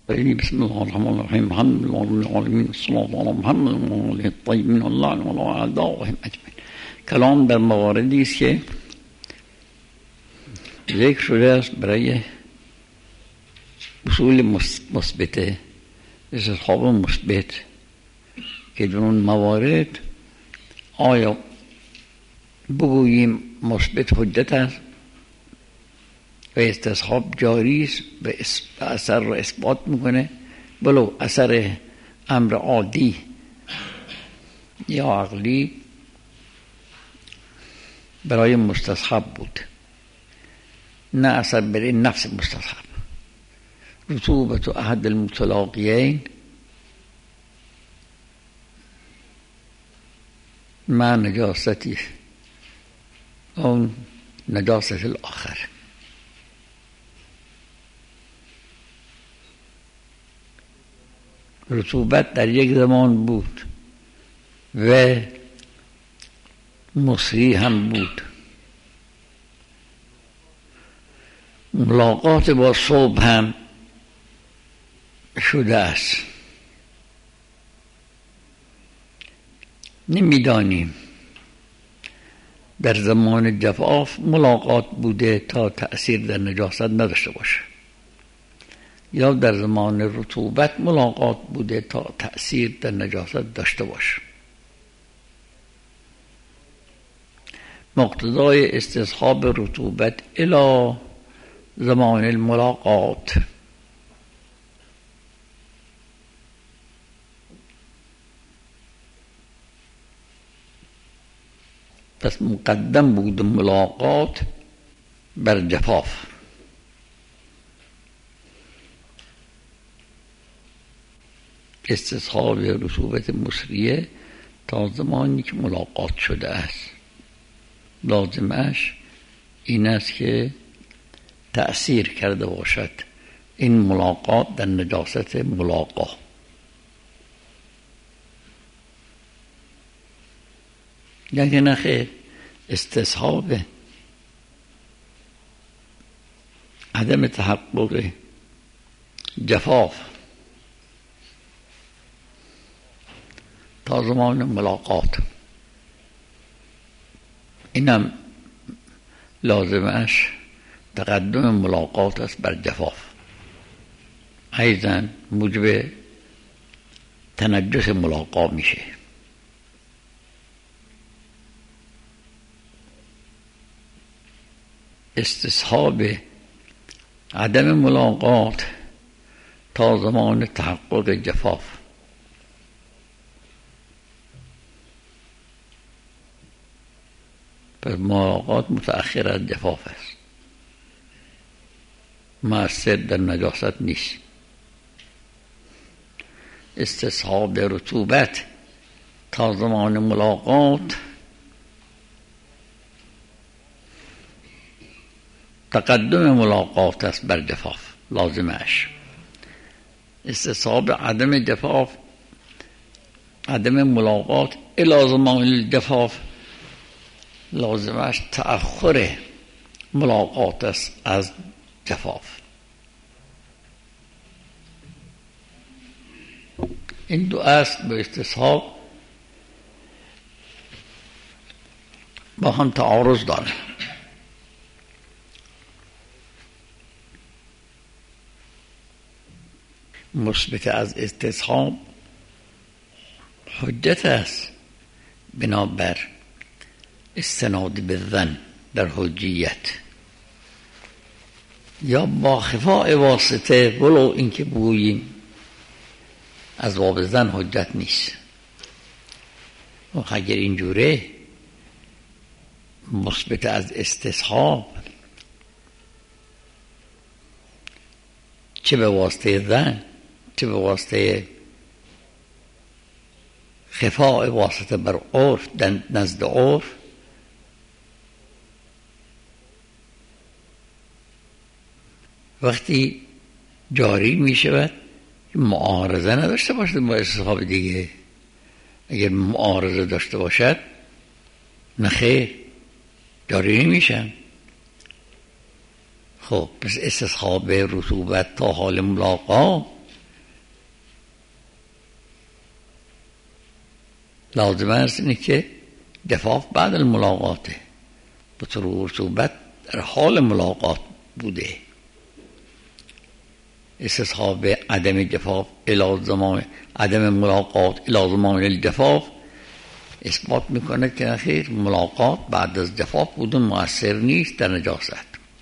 بسم الله الرحمن الرحیم. الحمد لله رب العالمین، الصلاة علی محمد و آله الطیبین الله و اعدائهم اجمعین. کلام در مواردی است که ذکر شده است برای اصول مثبت، استصحاب مثبت، که در اون موارد آیا بگوییم مثبت حجت است و استصحاب جاری است و اثر رو اثبات میکنه، ولو اثر امر عادی یا عقلی برای مستصحب بود، نه اثر برای نفس مستصحب. رطوبت احد المتلاقیین مع نجاستی اون نجاست الاخر. رطوبت در یک زمان بود و مصری هم بود. ملاقات با صبح هم شده است. نمیدانیم در زمان جفاف ملاقات بوده تا تأثیر در نجاست نداشته باشه، یا در زمان رطوبت ملاقات بوده تا تأثیر در نجاست داشته باشه. مقتضای استصحاب رطوبت الی زمان الملاقات، پس مقدم بود ملاقات بر جفاف. استصحاب رطوبت مصریه تا زمانی که ملاقات شده است، لازمش این است که تأثیر کرده باشد این ملاقات در نجاست ملاقا. یعنی نخیر، استصحاب عدم تحقق جفاف تا زمان ملاقات، اینم لازمش تقدم ملاقات است بر جفاف، ایضا موجب تنجس ملاقا میشه. استصحاب عدم ملاقات تا زمان تحقق جفاف، پس ملاقات متأخر از جفاف است، مؤثر در نجاست نیست. استصحاب رطوبت تا زمان ملاقات تقدم ملاقات است بر جفاف، لازمش. استصحاب عدم جفاف، عدم ملاقات الی زمان الجفاف، لازمش تأخر ملاقات است از جفاف. این دو اصل به استصحاب با هم تعارض داره. مثبت از استصحاب حجت است بنابر استناد به ظن در حجیت، یا با خفاء واسطه، ولو اینکه بگوییم از باب ظن حجت نیست. اگر اینجوره مثبت از استصحاب چه به واسطه ظن چه به واسطه خفاء واسطه بر عرف، نزد عرف، وقتی جاری می شود معارضه نداشته باشد با استصحاب دیگه. اگر معارضه داشته باشد نخیر، جاری نمیشن. خب پس استصحاب رطوبت تا حال ملاقا لازم است اینه که دفاع بعد الملاقاته، به طور رطوبت در حال ملاقات بوده. استصحاب عدم جفاف الی زمان عدم ملاقات الی زمان الجفاف اثبات میکنه که خیر ملاقات بعد از جفاف بوده مؤثر نیست در نجاست.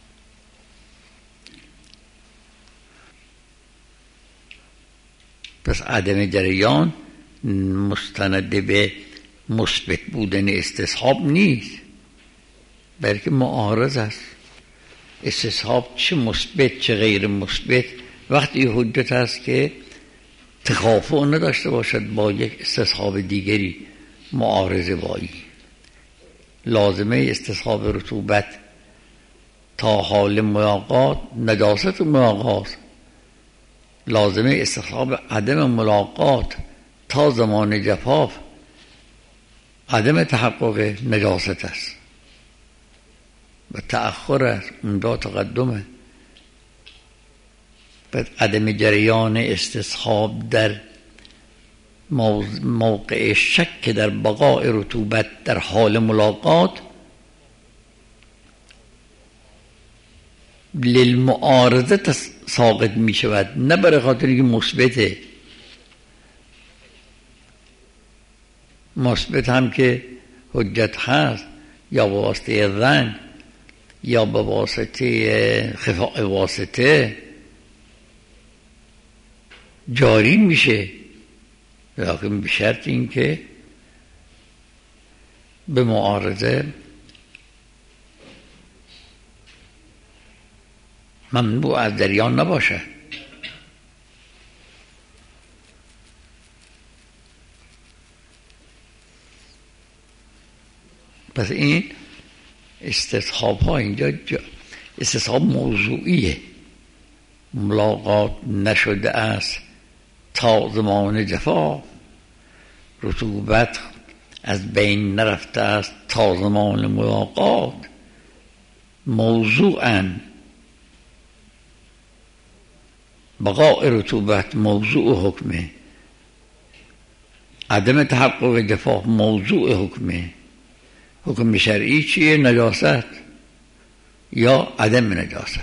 پس عدم جریان مستند به مثبت بودن استصحاب نیست، بلکه معارض است. استصحاب چه مثبت چه غیر مثبت وقتی حجت است که تکافؤ نداشته باشد با یک استصحاب دیگری معارضه بایی. لازمه استصحاب رطوبت تا حال ملاقات نجاست ملاقات، لازمه استصحاب عدم ملاقات تا زمان جفاف عدم تحقق نجاست است و تأخر است، اونجا تقدمه. بعد عدم جریان استصحاب در موقع شک در بقاء رطوبت در حال ملاقات للمعارضه ساقط می شود، نه برای خاطر اینکه مثبته. مثبت هم که حجت هست یا به واسطه ظن یا به واسطه خفاء واسطه جاری میشه، لیکن به شرط این که به معارضه ممنوع از جریان نباشه. پس این استصحاب ها اینجا استصحاب موضوعیه. ملاقات نشده است تا زمان جفا، رطوبت از بین نرفته است تا زمان ملاقات، موضوعاً بقاء رطوبت موضوع حکمه، عدم تحقق جفا موضوع حکمه. حکم شرعی چیه؟ نجاست یا عدم نجاست.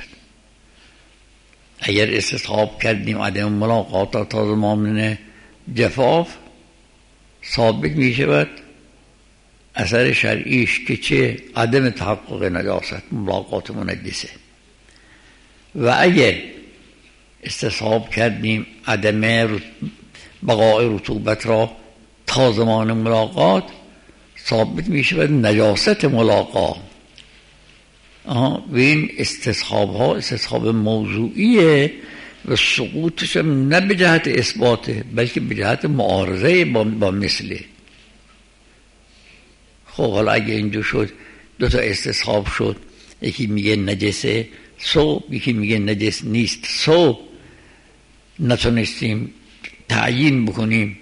اگر استصحاب کردیم عدم ملاقات تا زمان جفاف ثابت می شود اثر شرعیش که چه؟ عدم تحقق نجاست، ملاقات منجسه. و اگر استصحاب کردیم عدم بقاء رطوبت را تا زمان ملاقات ثابت می شود نجاست ملاقات. و این استصحاب ها استصحاب موضوعیه و سقوطش هم نه به جهت اثباته بلکه به جهت معارضه با مثله. خب حالا اگه اینجا شد دو تا استصحاب شد، یکی میگه نجسه صبح، یکی میگه نجس نیست صبح، نتونستیم تعیین بکنیم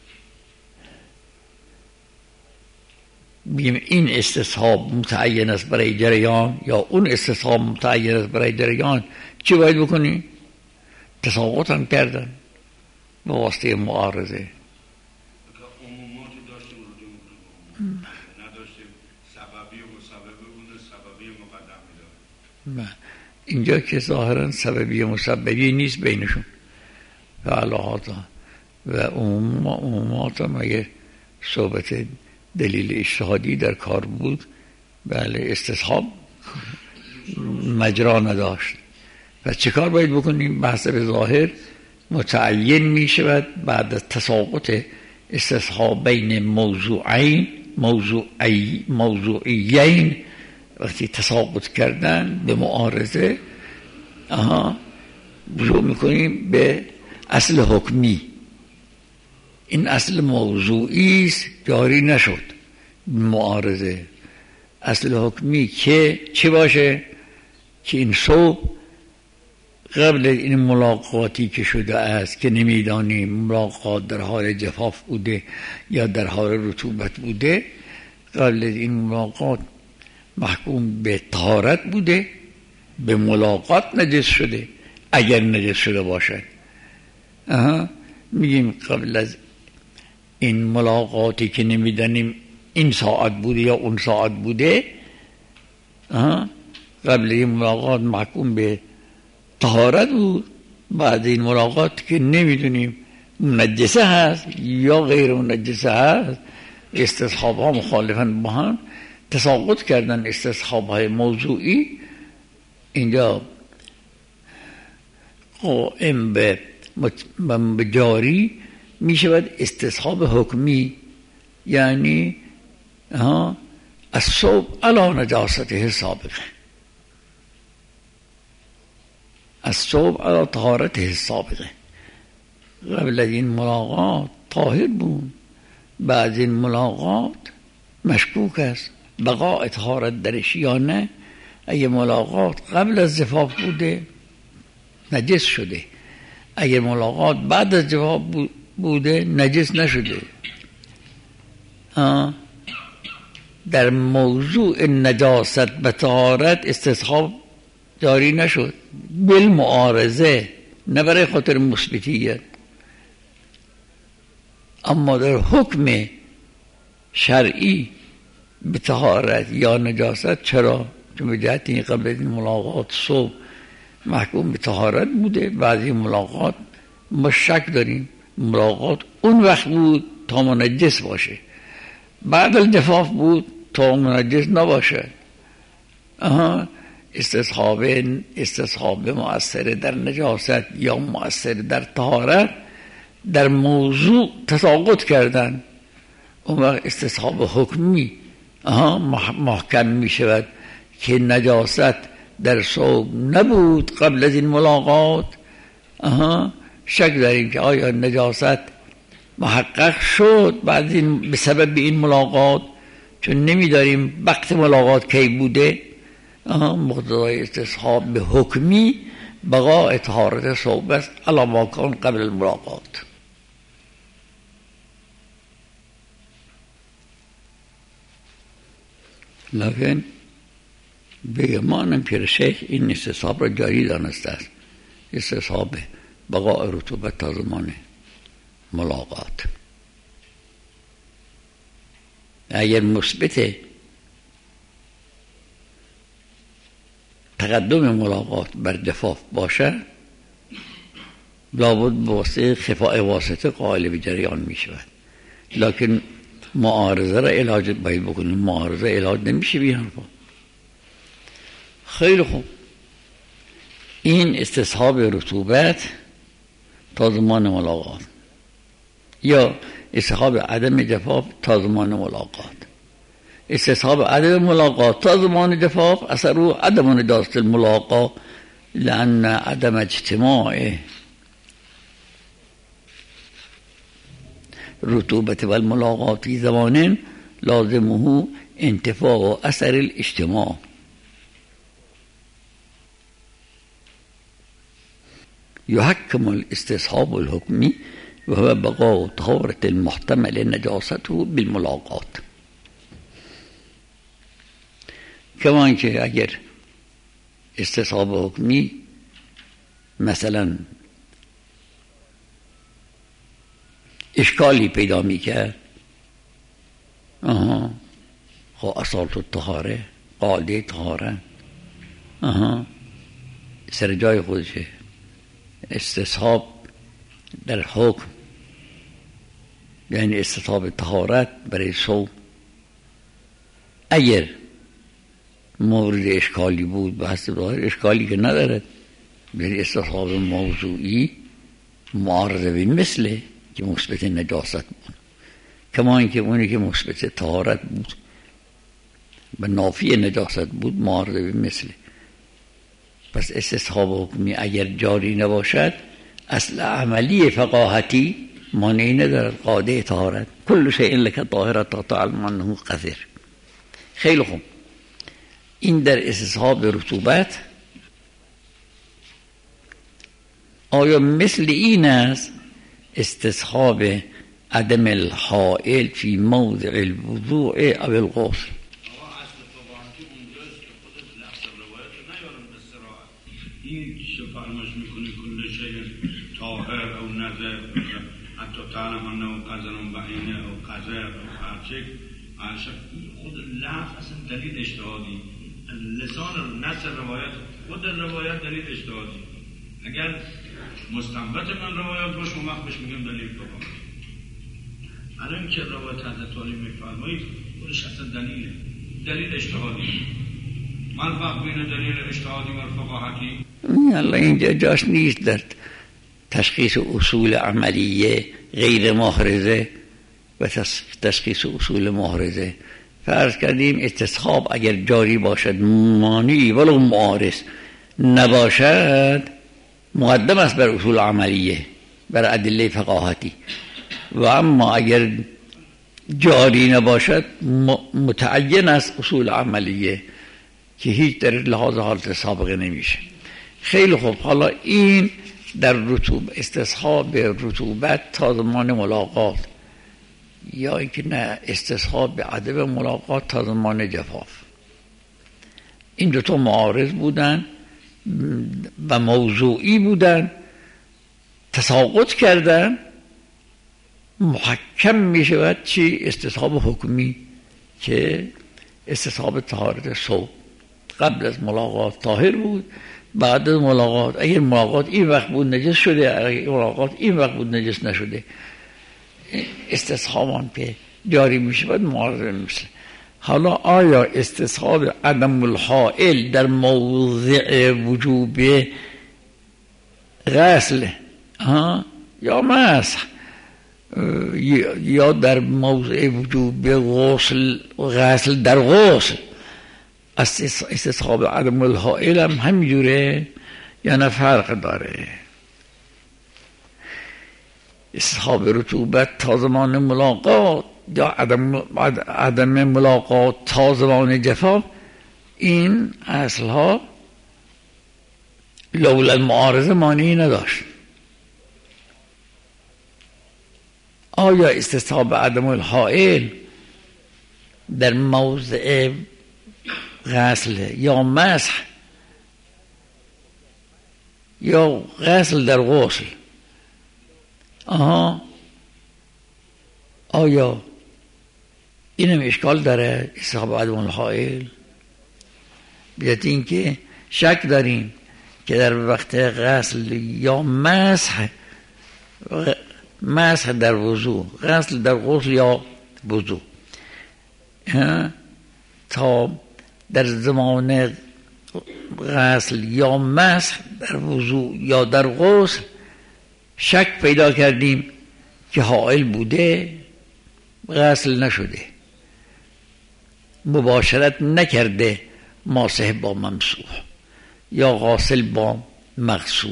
بگیم این استصحاب متعین است برای جریان یا اون استصحاب متعین است برای جریان، چی باید بکنیم؟ تساقط هم کردن به واسطه معارضه. اینجا که ظاهرا سببی مسببی نیست بینشون و علاحاتا و عمومات هم اگه صحبت دلیل اجتهادی در کار بود بله استصحاب مجرا نداشت. و چه کار باید بکنیم؟ بحث به ظاهر متعین می شود بعد از تساقط استصحاب بین موضوعیین وقتی تساقط کردن به معارضه رجوع میکنیم به اصل حکمی. این اصل موضوعی است جاری نشد معارضه. اصل حکمی که چه باشه؟ که این صبح قبل این ملاقاتی که شده است که نمیدانیم ملاقات در حال جفاف بوده یا در حال رطوبت بوده، قبل این ملاقات محکوم به طهارت بوده، به ملاقات نجس شده اگر نجس شده باشد. میگیم قبل از این ملاقاتی که نمیدانیم این ساعت بوده یا اون ساعت بوده، قبل این ملاقات محکوم به طهارت بود، بعد این ملاقات که نمیدونیم نجسه هست یا غیر نجسه هست، استصحاب ها مخالفن با هم، تساقط کردن استصحاب های موضوعی. اینجا قائم به جاری می شود استصحاب حکمی، یعنی الصوب علی نجاسته سابقه، الصوب علی طهارته سابقه. قبل از این ملاقات طاهر بود، بعد این ملاقات مشکوک است بقاء طهارت درش یا نه. اگه ملاقات قبل از زفاف بوده نجس شده، اگه ملاقات بعد از زفاف بوده نجس نشده. در موضوع نجاست به طهارت استصحاب جاری نشد، بالمعارضه، نه برای خاطر مثبتیت. اما در حکم شرعی به طهارت یا نجاست چرا؟ چون به جهت این قبل این ملاقات صبح محکوم به طهارت بوده، بعد این ملاقات ما شک داریم ملاقات اون وقت بود تا منجس باشه، بعد الجفاف بود تا منجس نباشه. استصحاب مؤثر در نجاست یا مؤثر در طهارت در موضوع تساقط کردن، اون وقت استصحاب حکمی محکم می شود که نجاست در صوب نبود قبل از این ملاقات. شک داریم که آیا نجاست محقق شد بعد این به سبب این ملاقات، چون نمیداریم وقت ملاقات کی بوده. مقتضای استصحاب به حکمی بقاء طهارت صوب است علی ما کان قبل الملاقات. لیکن به گمان پیر شیخ این استصحاب را جاری دانسته است، استصحاب بقاء رطوبت تا زمان ملاقات. اگر مثبت تقدم ملاقات بر جفاف باشه، لابد بواسطه خفاء واسطه قائل به جریان می شود. لکن معارضه را علاج باید بکنیم، معارضه علاج نمیشه بی حرفا. خیلی خوب، این استصحاب رطوبت تا زمان ملاقات یا استصحاب عدم جفاف تا زمان ملاقات. استصحاب عدم ملاقات تا زمان جفاف اثر رو عدم نجاست الملاقات، لأن عدم اجتماع رطوبت والملاقات في زمان لازمه انتفاء اثر الاجتماع. يحكم الاستصحاب الحكمي وهو بقاء طهارة المحتمل نجاسته بالملاقات. كمان که اگر استصحاب حکمی مثلا اشکالی پیدا میکرد، خب اصالت الطهاره، قاعده طهاره سر جای خودشه. استصحاب در حکم یعنی استصحاب طهارت برای صوم، اگر مورد اشکالی بود بحث ظاهر، اشکالی که ندارد، یعنی استصحاب موضوعی معارضه به مثله که مثبت نجاست بود، کما اینکه اونی که مثبت طهارت بود و نافی نجاست بود معارضه به مثله. پس استصحاب حکمی اگر جاری نباشد اصل عملی فقاهتی مانعی ندارد. قاعده طهارت کل شیء لک طاهرة تا تعلم انه قذر. خیلی خوب، این در استصحاب رطوبت آیا مثل این است استصحاب عدم الحائل فی موضع الوضوء او الغسل؟ این چه فرمایش میکنه کل شیء طاهر او نظر حتی تعلمانه و قذرون بعینه و قذر و هرچه خود لفظ اصلا دلیل اجتهادی، لسان نصر روایت، خود روایت دلیل اجتهادی. اگر مستنبط من روایت باشه اون وقت بهش میگم دلیل فقهی. الان که روایت حضرت علی میفرمایید خودش اصلا دلیل اجتهادی. من فرق بین دلیل اجتهادی و فقاهتی الله اینجا جاش نیست در تشخیص اصول عملیه غیر محرزه و تشخیص اصول محرزه. فرض کردیم استصحاب اگر جاری باشد مانعی ولو معارض نباشد مقدم است بر اصول عملیه، بر ادله فقاهتی، و اما اگر جاری نباشد متعین است اصول عملیه که هیچ در لحاظ حالت سابقه نمیشه. خیلی خوب، حالا این در استصحاب رطوبت تا زمان ملاقات، یا اینکه نه استصحاب به عدم ملاقات تا زمان جفاف، این دو تا معارض بودن و موضوعی بودن، تساقط کردن، محکم می شود چی؟ استصحاب حکمی که استصحاب طهارت صوب قبل از ملاقات طاهر بود، بعد از ملاقات اگر ملاقات این وقت بود نجس شده، اگر ملاقات این وقت بود نجس نشده. استصحابان که جاری می شود معارض مثل. حالا آیا استصحاب عدم الحائل در موضع وجوب غسل یا مسح یا در موضع وجوب غسل در غسل، استصحاب عدم الحائل هم همینجوره یا نه فرق داره؟ استصحاب رطوبت تا زمان ملاقات یا عدم ملاقات تا زمان جفاف، این اصلها لولا المعارضه مانعی نداشت. آیا استصحاب عدم الحائل در موضع غسل یا مسح یا غسل در غسل، آیا اینم اشکال داره استصحاب عدم الحائل؟ بیاد این که شک داریم که در وقت غسل یا مسح در وضو، غسل در غسل یا وضو، تا در زمان غسل یا مسح در وضو یا در غسل شک پیدا کردیم که حائل بوده، غسل نشده، مباشرت نکرده ماسح با ممسوح یا غاسل با مغسول،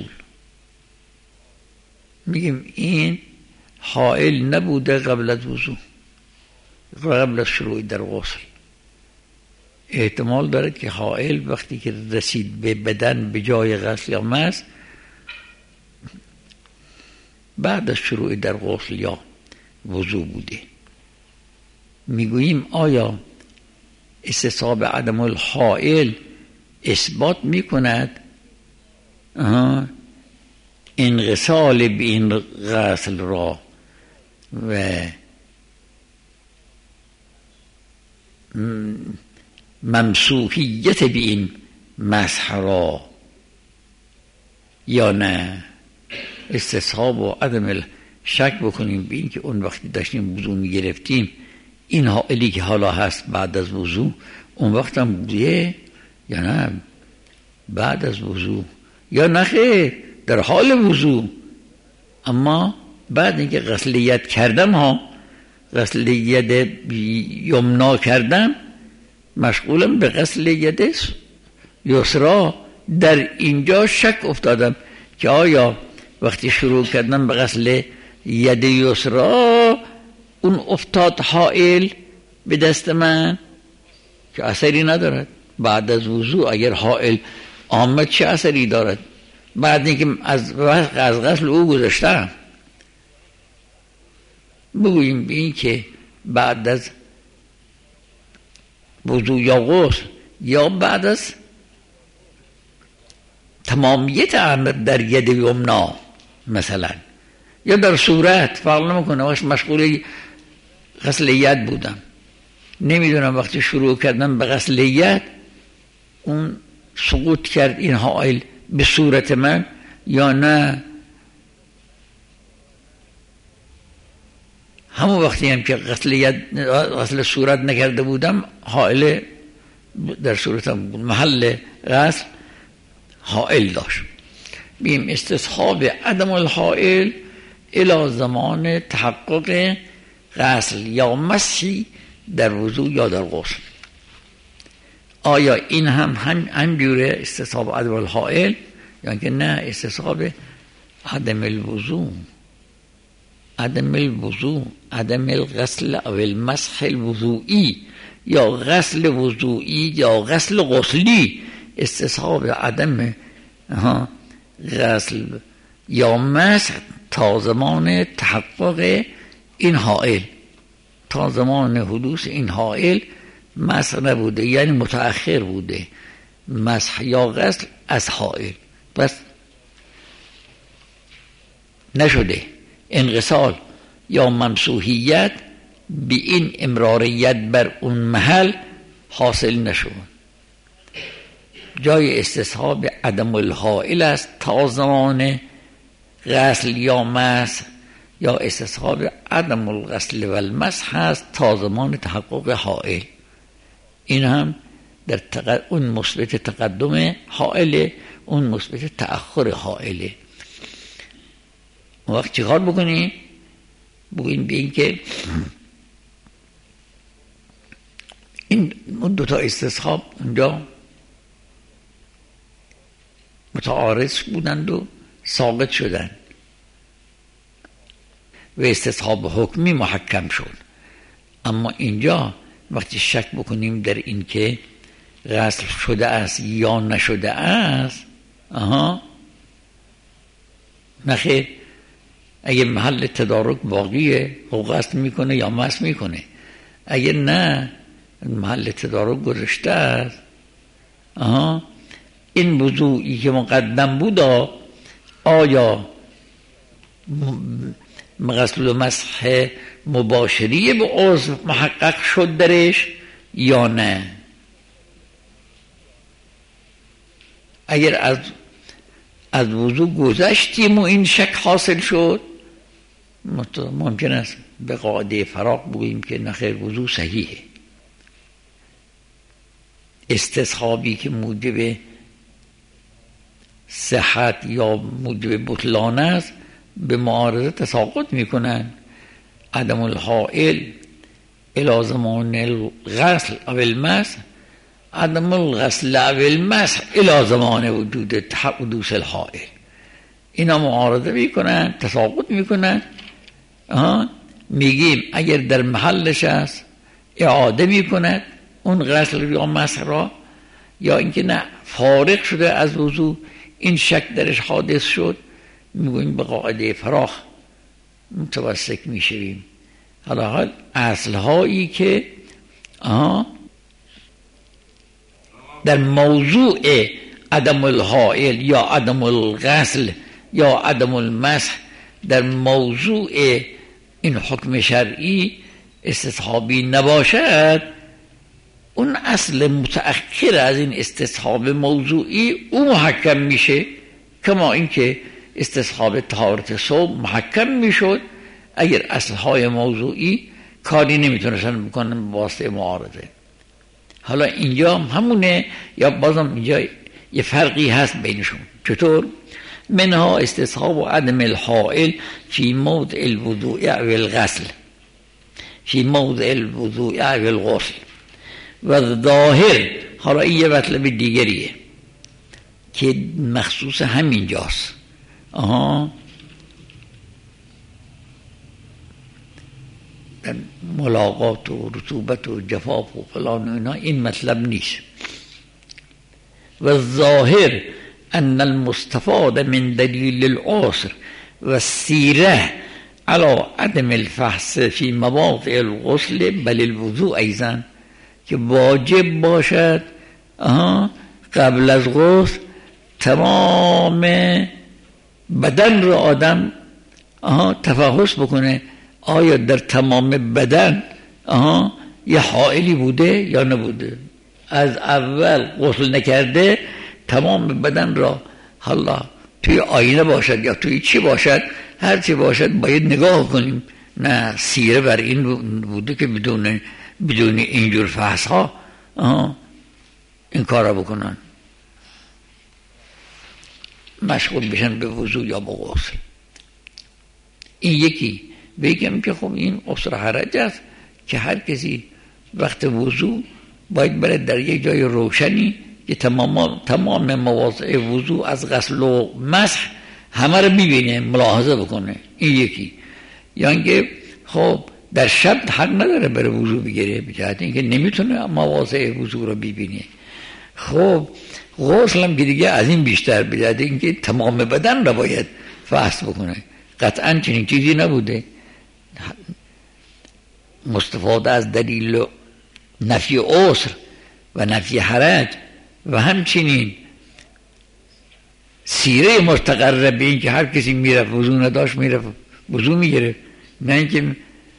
میگیم این حائل نبوده قبل از وضو، قبل از شروع در غسل. احتمال دارد که حائل وقتی که رسید به بدن به جای غسل یا مسح بعد از شروع در غسل یا وضو بوده. میگوییم آیا استصحاب عدم الحائل اثبات میکند انغسال به این غسل را و ممسوحیت به این مسح را، یا نه استصحاب و عدم شک بکنیم به این که اون وقتی داشتیم وضو میگرفتیم این حائلی که حالا هست بعد از وضو اون وقت هم بوده یا نه بعد از وضو، یا نه خیر در حال وضو، اما بعد اینکه غسل ید کردم غسل ید یمنا کردم مشغولم به غسل ید یسرا، در اینجا شک افتادم که آیا وقتی شروع کردم به غسل ید یسرا اون افتاد حائل به دست من که اثری ندارد. بعد از وضو اگر حائل آمد چه اثری دارد؟ بعد اینکه از غسل او گذاشتم. بگوییم به این که بعد از وضو یا غسل یا بعد از تمامیت عمل در ید یمنا مثلا، یا در صورت فرق نمیکنه. وقت مشغول غسل ید بودم، نمیدونم وقتی شروع کردم به غسل ید اون سقوط کرد این حائل به صورت من یا نه. همون وقتی هم که غسل صورت نکرده بودم حائل در صورتم محل غسل حائل داشت. بیم استصحاب عدم الحائل الی زمان تحقق غسل یا مسحی در وضو یا در غسل. آیا این همجوره استصحاب عدم الحائل یا که نه استصحاب عدم الوضو، عدم الغسل او المسح الوضوئی یا غسل وضوئی یا غسل غسلی. استصحاب عدم غسل یا مسح تا زمان تحقق این حائل، تا زمان حدوث این حائل مسح نبوده، یعنی متأخر بوده مسح یا غسل از حائل، بس نشده انغسال یا ممسوحیت به این امراریت بر اون محل حاصل نشود. جای استصحاب عدم الحائل است تا زمان غسل یا مسح، یا استصحاب عدم الغسل و المسح است تا زمان تحقق حائل. این هم در اون مثبت تقدم حائله، اون مثبت تأخر حائله. وقت چی کار بکنیم؟ بگوییم به این که این دوتا استصحاب اونجا متعارض بودند و ساقط شدند و استصحاب حکمی محکم شد. اما اینجا وقتی شک بکنیم در این که غسل شده است یا نشده است، نخیر، اگه محل تدارک باقیه او غسل میکنه یا مسح میکنه، اگه نه محل تدارک گذشته است، این وضوئی که مقدم بود آیا غسل و مسح مباشری به عضو محقق شد درش یا نه. اگر از وضو گذشتیم و این شک حاصل شد، ممکن است به قاعده فراق بگوییم که نخیر وضو صحیحه. استصحابی که موجب صحت یا موجب بطلان است به معارضه تساقط میکنن. عدم الحائل الی زمان الغسل او المسح، عدم الغسل او المسح الی زمان وجود حدوث الحائل. اینا معارضه میکنن، تساقط میکنن. میگیم اگر در محلش است اعاده میکند اون غسل یا مسح را، یا اینکه نه فارغ شده از وضو این شک درش حادث شد، میگویم به قاعده فراخ متوسط میشویم. حالا اصلهایی که در موضوع عدم الحائل یا عدم الغسل یا عدم المسح در موضوع این حکم شرعی استصحابی نباشد، اون اصل متأخر از این استصحاب موضوعی او محکم میشه، کما اینکه استصحاب طهارت صوب محکم میشد اگر اصلهای موضوعی کاری نمیتونستن بکنن به واسطه معارضه. حالا اینجا همونه یا بازم اینجا یه فرقی هست بینشون. چطور؟ منها استصحاب و عدم الحائل فی موضع الوضوء و الغسل، فی موضع الوضوء و الغسل و ظاهر. حالا این یه مطلب دیگریه که مخصوص همین جاست. در ملاقات و رطوبت و جفاف و فلان و اینا این مطلب نیست. و ظاهر ان المستفاد من دلیل العسر و السیره على عدم الفحص فی مواضع الغسل بل الوضوء ایضا، که واجب باشد قبل از غسل تمام بدن را آدم تفحص بکنه آیا در تمام بدن یه حائلی بوده یا نبوده. از اول غسل نکرده تمام بدن را، حالا توی آینه باشد یا توی چی باشد، هر چی باشد باید نگاه کنیم. نه سیره بر این بوده که بدون اینجور فحص ها این کار را بکنن، مشغول بشن به وضو یا به غسل. این یکی. بگم که خب این عسر حرج است که هر کسی وقت وضو باید بره در یک جای روشنی که تمام مواضع وضو از غسل و مسح همه رو ببینه، ملاحظه بکنه. این یکی. یعنی که خب در شب حق نداره بره وضو بگیره، بجهت اینکه نمیتونه مواضع وضو رو ببینه. خب غسل هم که دیگه از این بیشتر، بجهت اینکه تمام بدن رو باید فحص بکنه. قطعا چنین چیزی نبوده. مستفاده از دلیل نفی عسر و نفی حرج و همچنین سیره مستقره به این که هر کسی میرفت وضو نداشت میرفت وضو میگرفت، نه اینکه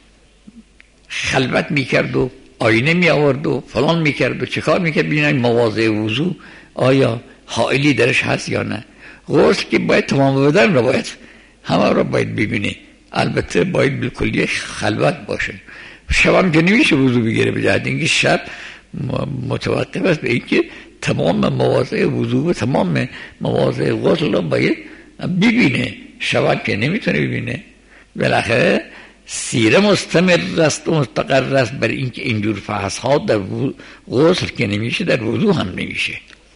خلوت میکرد و آینه میآورد و فلان میکرد و چه کار میکرد ببینن مواضع وضو آیا حائلی درش هست یا نه. غسل که باید تمام بدن رو باید همه رو باید ببینه، البته باید بالکلی خلوت باشه. شب هم که نمیشه وضو بگیره، بجهت اینکه شب متوقف است به اینکه تمام مواضع وضو و تمام مواضع غسل رو باید ببینه. شب که نمیتونه ببینه. بالاخره سیره مستمر است و مستقر است بر اینکه اینجور فحص ها در غسل که نمیشه در وضو هم نمیشه.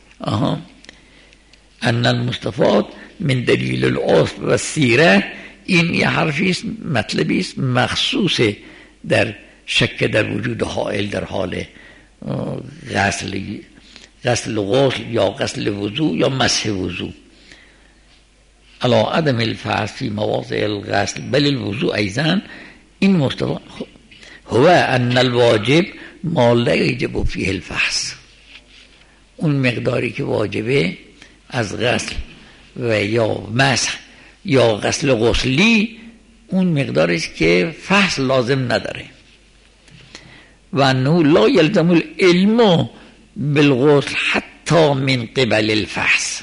ان المستفاد من دلیل العسر و سیره، این یه حرفی است، مطلبی است مخصوص در شک در وجود حائل در حال غسل غسل یا غسل وضو یا مسح وضو. علی عدم الفحص فی مواضع الغسل بل الوضو ایضا. این مستفاد هو ان الواجب ما لا یجب فیه الفحص، اون مقداری که واجبه از غسل و یا مسح یا غسل غسلی، اون مقداری است که فحص لازم نداره. و انه لا یلزم العلم بالغسل حتی من قبل الفحص،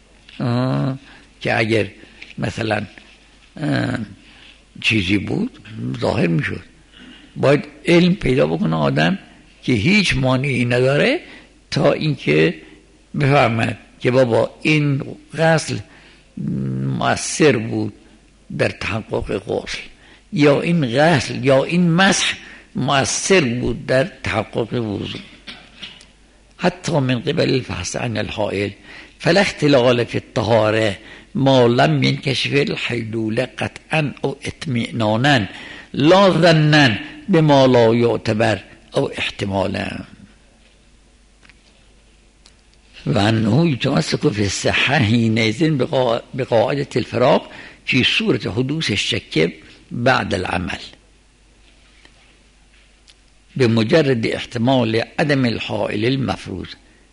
که اگر مثلا چیزی بود ظاهر میشد، باید علم پیدا بکنه آدم که هیچ مانعی نداره تا اینکه بفهمد که بابا این غسل مؤثر بود در تحقق غسل، یا این غسل یا این مسح مؤثر بود در تحقق وضو. حتی من قبل الفحص عن الحائل فلا اختلال في الطهارة ما لم ينكشف الحلول قطعا او اطمئنانا لا ظنا بما لا يعتبر او احتمالا. و انه يتمسك في الصحة حينئذ بقاعدة الفراق في صورة حدوث الشك بعد العمل بمجرد احتمال عدم الحائل المفروض.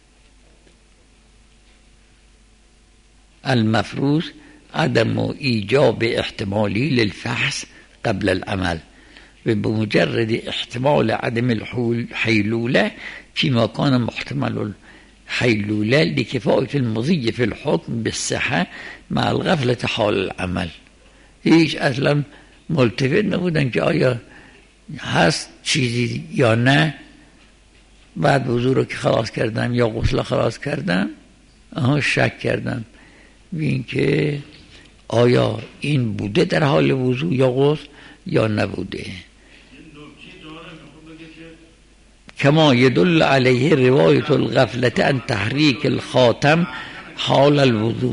المفروض عدم ایجاب احتمالی للفحص قبل العمل و بمجرد احتمال عدم الحيلولة فيما كان محتمل الحيلولة لكفاية المضي في الحكم بالصحة مع الغفلة حال العمل. هیچ اصلا ملتفت نبودن که آیا هست چیزی یا نه. بعد وضو رو که خلاص کردم یا غسل خلاص کردم شک کردم به این که آیا این بوده در حال وضو یا غسل یا نبوده. کما یدل علیه روایت الغفلة عن تحریک الخاتم حال الوضو.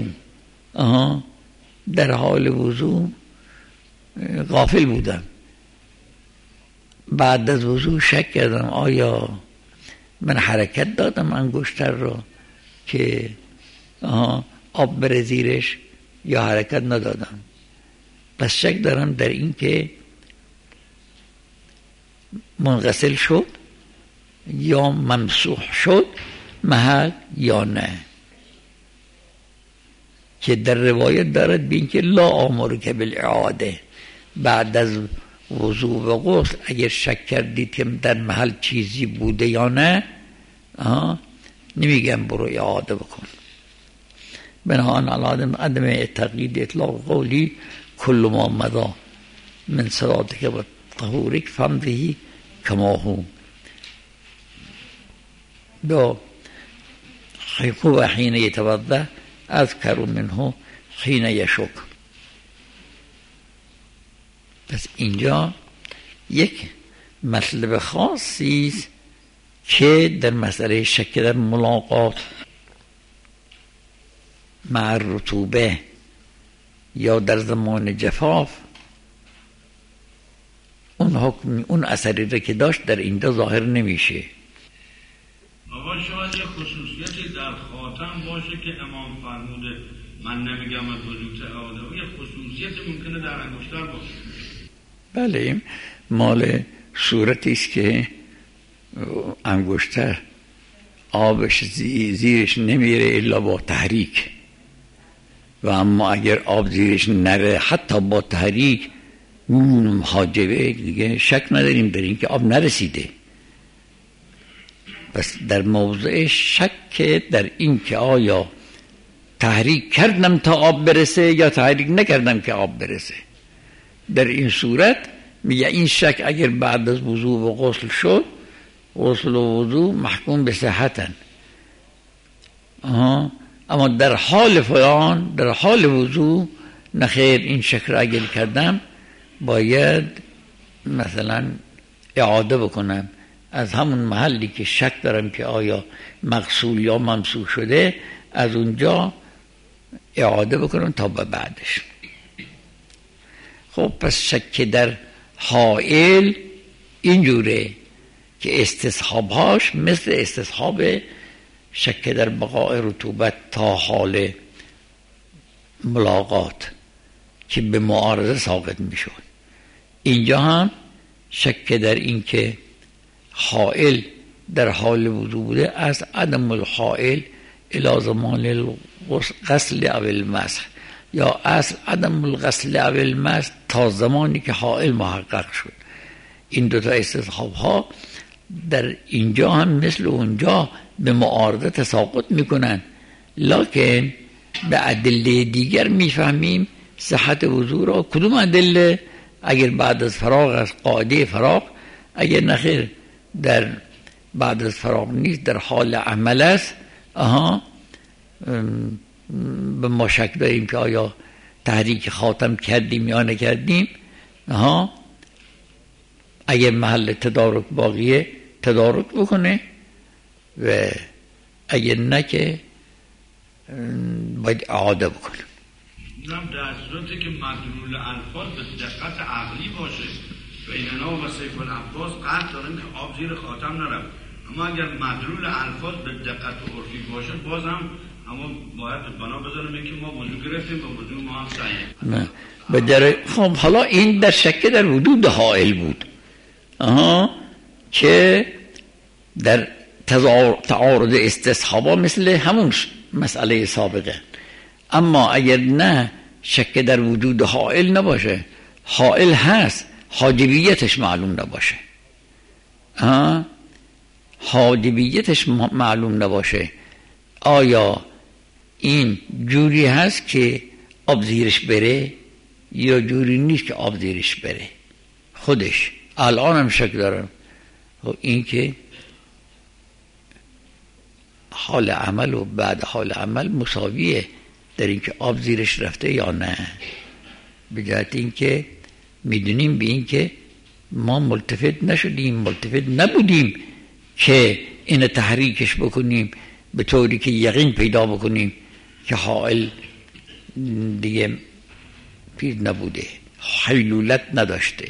در حال وضو غافل بودم، بعد از وضو شک کردم آیا من حرکت دادم انگشتر رو که آب بره زیرش یا حرکت ندادم. پس شک دارم در این که منغسل شد یا ممسوح شد محل یا نه، که در روایت دارد بین که لا آمرک بالاعاده، بعد از وضو و غسل اگر شک کردید که در محل چیزی بوده یا نه، نمیگم برو اعاده بکن. بنابراین عدم تقیید اطلاق قولی کل ما مضا من صلاتک و طهورک فامضی کما هو دو و حین یتوضا اذکر منه حین یشک. پس اینجا یک مطلب خاصی است که در مسئله شک در ملاقات مع رطوبه یا در زمان جفاف اون حکم، اون اثری را که داشت در اینجا ظاهر نمیشه. آقا شاید یه خصوصیتی در خاتم باشه که امام فرموده من نمیگم از وجود اعاده، یه خصوصیت ممکنه در انگشتر باشه. بله، مال صورتی است که انگشتر آبش زیرش نمیره الا با تحریک، و اما اگر آب زیرش نره حتی با تحریک حاجبه، دیگه شک نداریم در این که آب نرسیده. پس در موضع شک در این که آیا تحریک کردم تا آب برسه یا تحریک نکردم که آب برسه، در این صورت میگه این شک اگر بعد از وضو و غسل شد، غسل و وضو محکوم به صحتن، اما در حال فلان، در حال وضو نخیر، این شک را اگر کردم باید مثلا اعاده بکنم از همون محلی که شک دارم که آیا مغسول یا ممسوح شده، از اونجا اعاده بکنم تا به بعدش. خب پس شک در حائل اینجوره که استصحابهاش مثل استصحاب شک در بقاء رطوبت تا حال ملاقات که به معارضه ساقط میشد. اینجا هم شک در این که حائل در حال وضو بوده از عدم الحائل الی زمان الغسل او المسح، یا اصل عدم الغسل او المسح تا زمانی که حائل محقق شد. این دوتا استصحاب ها در اینجا هم مثل اونجا به معارضه تساقط میکنن، لکن به ادله دیگر میفهمیم صحت وضو را. کدوم ادله؟ اگر بعد از فراغ از قاعده فراغ، اگر نخیر در بعد از فراغ نیست، در حال عمل است، به ما شک داریم که آیا تحریک خاتم کردیم یا نکردیم. اگر محل تدارک باقیه تدارک بکنه، و اگر نه که باید اعاده بکنه. در صورتی که مدلول الفاظ به دقت عقلی باشه، بیننا و سیف العباس قطع دارن که آب زیر خاتم نرفت، اما اگر مدلول الفاظ به دقت عرفی باشه باز هم اما باید بنا بذاریم که ما وضو گرفتیم و وضو ما هم صحیح. خب حالا این در شک در وجود حائل بود که در تعارض استصحابا مثل همون مسئله سابقه. اما اگر نه شک در وجود حائل نباشه، حائل هست حاجبیتش معلوم نباشه، حاجبیتش معلوم نباشه، آیا این جوری هست که آب زیرش بره یا جوری نیست که آب زیرش بره خودش. الان هم شک دارم این که حال عمل و بعد حال عمل مساویه در این که آب زیرش رفته یا نه، به جهت این که میدونیم به این که ما ملتفت نشدیم، ملتفت نبودیم که این تحریکش بکنیم به طوری که یقین پیدا بکنیم که حائل دیگه پیش نبوده، حیلولت نداشته.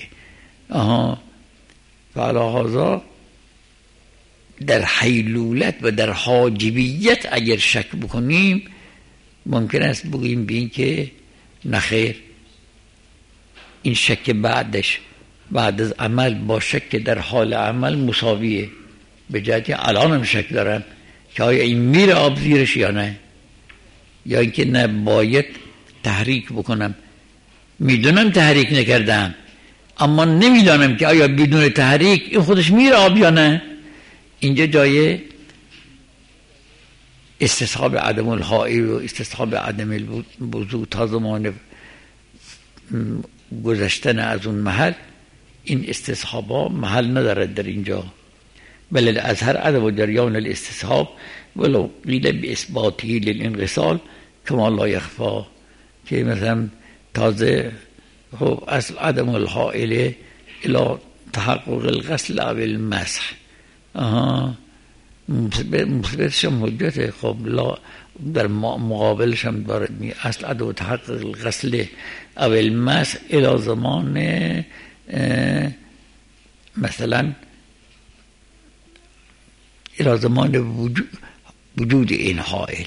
فعلا در حیلولت و در حاجبیت اگر شک بکنیم ممکن است بگیم به این که نخیر، این شک بعدش بعد از عمل با شک در حال عمل مساویه، به جهتی الان هم شک دارم که آیا این میره آب زیرش یا نه، یا اینکه نه باید تحریک بکنم. میدونم تحریک نکردم اما نمیدانم که آیا بدون تحریک این خودش میره آب یا نه. اینجا جای استصحاب عدم الحائل و استصحاب عدم الوضوء تا زمان گذشتن از اون محل، این استصحابا محل ندارد در اینجا. بل الازهر عدم جریان الاستصحاب ولو قیل باثباته للانغسال کما لا یخفی، که مثلا تازه خب اصل عدم الحائل الى تحقق الغسل او المسح، مثبتش هم حجته. خب لا در مقابلش هم دارد می اصل عدم تحقق الغسل او المسح الى زمان مثلا الى زمان وجود این حائل،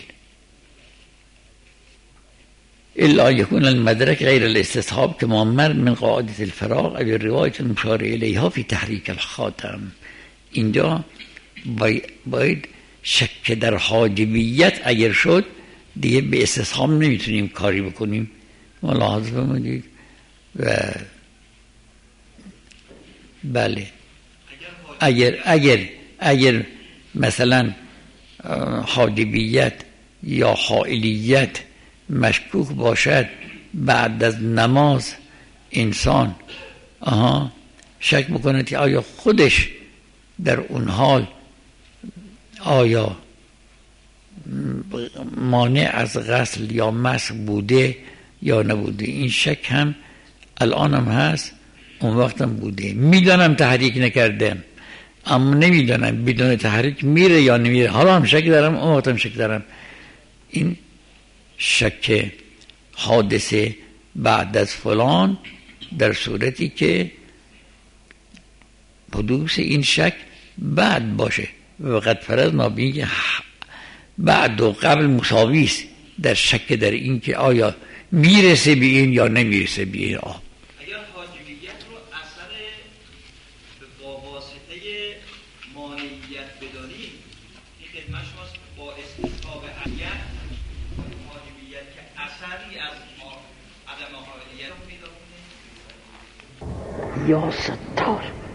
الا يكون المدرك غير الاستصحاب كما مر من قاعدة الفراغ او الرواية المشار اليها في تحريك الخاتم. اینجا باید شک در حاجبیت اگر شد دیگه به استصحاب نمیتونیم کاری بکنیم. ملاحظه بمونید. و بله اگر مثلا حاجبیت یا حائلیت مشکوک باشد بعد از نماز انسان شک بکنه که آیا خودش در اون حال آیا مانع از غسل یا مسح بوده یا نبوده. این شک هم الان هم هست، اون وقت هم بوده. میدانم تحریک نکردم اما نمیدانم بدون تحریک میره یا نمیره. حالا هم شک دارم، اون وقت هم شک دارم. این شک حادثه بعد از فلان در صورتی که حدوث این شک بعد باشه. وقت فرض ما بگیم بعد و قبل مساوی است در شک در این که آیا میرسه به این یا نمیرسه به این آب. اگر حاجبیت رو اثر با واسطه مانعیت بدانیم، این خدمت شماست با استصحاب حاجبیت که اثری از عدم حاجبیت رو میدونه. یا ستار